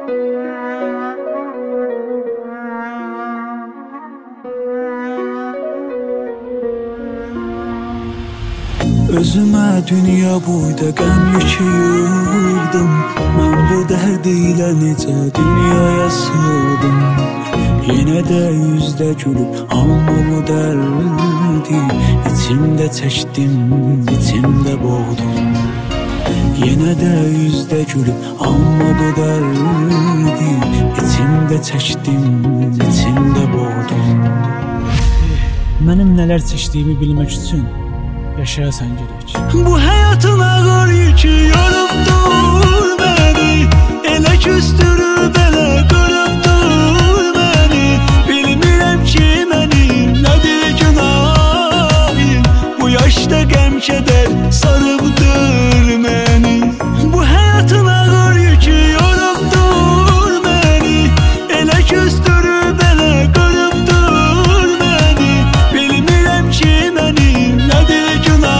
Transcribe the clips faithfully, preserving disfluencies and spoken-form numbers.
Özümə dünya boyda qəm yükü yığdım. Mən bu dərd ilə necə dünyaya sığdım. Yenə də üzdə gülüb amma bu dərdi İçimdə çəkdim, içimdə boğdum. Yenə də üzdə gülüb amma bu dərdi İçimdə çəkdim, içimdə boğdum. Mənim nələr çəkdiyimi bilmək üçün yaşayasan gerek. Bu həyatın ağır yükü yorubdur məni. Elə küstürüb, elə qırıbdır məni. Bilmirəm ki mənim nədir günahım. Bu yaşda qəm kədər sarıbdır məni. Bu həyatın ağır yükü yorubdur məni. Elə küstürüb, elə qırıbdır məni. Bilmirəm ki mənim nədir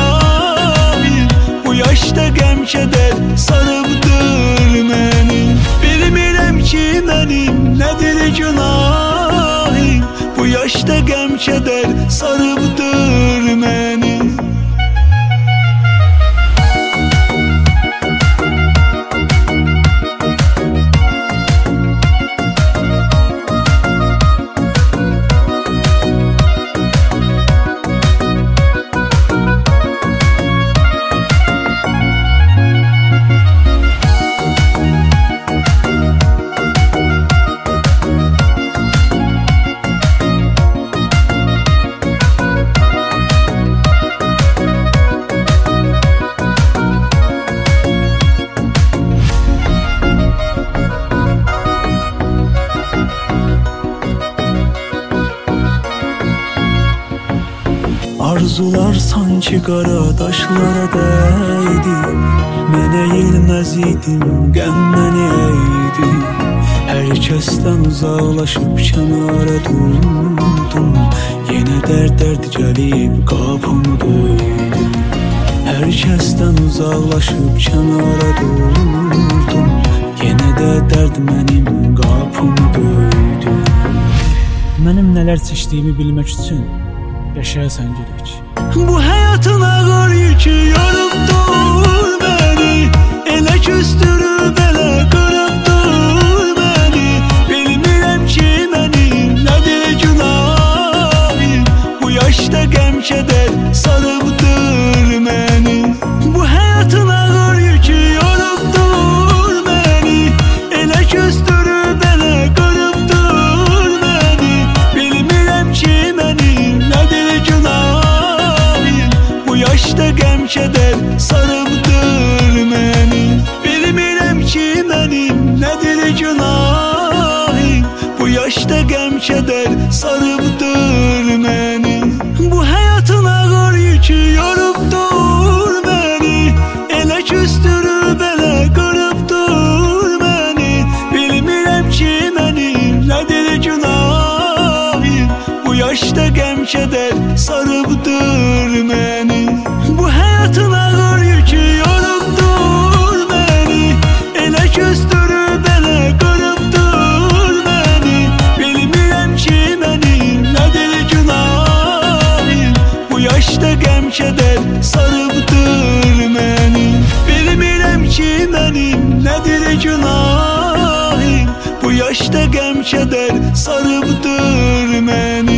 yaşda qəm kədər sarıbdır məni. Bilmirəm ki mənim nədir günahım. Bu yaşda qəm kədər sarıbdır məni. Arzular sanki qara daşlara dəydi. Mən əyilməz idim, qəm məni əydi. Hər kəsdən uzaqlaşıb kənara durdum. Yenə dərd-dərd gəlib qapımı döydü. Hər kəsdən uzaqlaşıb kənara durdum. Yenə də dərd mənim qapımı döydü. Mənim nələr çəkdiyimi bilmək üçün yaşayasan gerek. Bu həyatın ağır yükü yorubdur məni. Elə küstürüb, elə qırıbdır məni. Bilmirəm ki mənim nədir günahım. Bu yaşda qəm kədər sarıbdır məni. Bu həyatın ağır yükü yorubdur məni. Elə küstürüb, elə qırıbdır məni. Bilmirəm ki mənim nədir günahım. Bu yaşda qəm kədər sarıbdır məni. Bilmirəm ki mənim nədir günahım. Bu yaşda qəm kədər sarıbdır məni. Bu həyatın ağır yükü yorubdur məni. Elə küstürüb, elə qırıbdır məni. Bilmirəm ki mənim nədir günahım. Bu yaşda qəm kədər sarıbdır məni. Bu həyatın ağır yükü yorubdur məni. Elə küstürüb, elə qırıbdır məni. Bilmirəm ki mənim nədir günahım. Bu yaşda qəm kədər sarıbdır məni. Bilmirəm ki mənim nədir günahım. Bu yaşda qəm kədər sarıbdır məni.